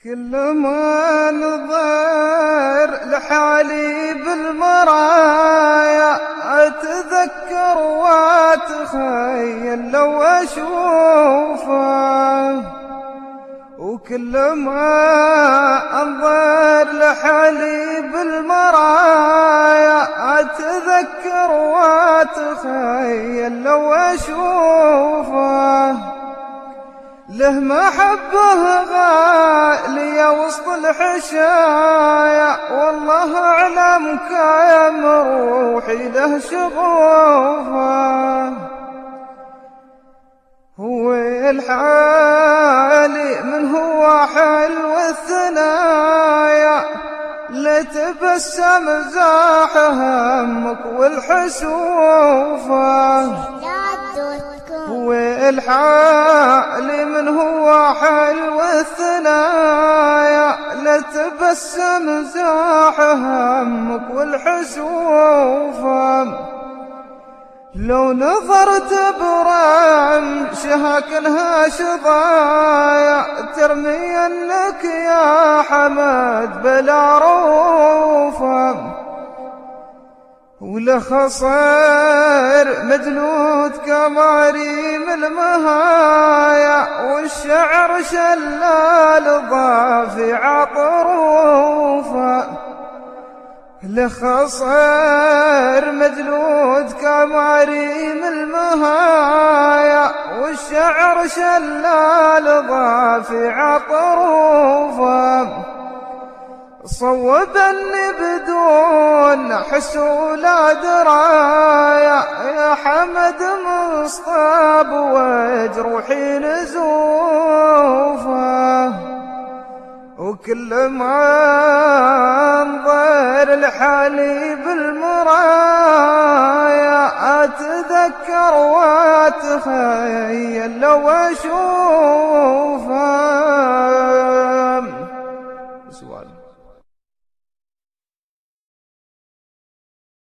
كل ما نظر لحالي بالمرايا أتذكر وأتخيل لو أشوفه، وكل ما أنظر لحالي بالمرايا أتذكر وأتخيل لو أشوفه. له محبه غالية وسط الحشايا، والله أعلم كم روحي له شغوفه. هو الحالي من هو حلو الثنايا، لتبسم زاح همك والحسوفه. هو الحالي من هو حلو الثنايا، لتبسم زاح همك والحسوفه. لو نظرت برمشها كلها شظايا، ترمي انك يا حمد بلا روفه. ولخصر مجلود كماريم المهايا، والشعر شلال ضافع طروفه. لخصر مجلود كماريم المهايا، والشعر شلال ضافع طروفه. صوبني بدون حس ولا درايا، يا حمد مصطاب وجروحي نزوفه. وكل ما انظر لحالي بالمرايا أتذكر وأتخيل لو أشوفه.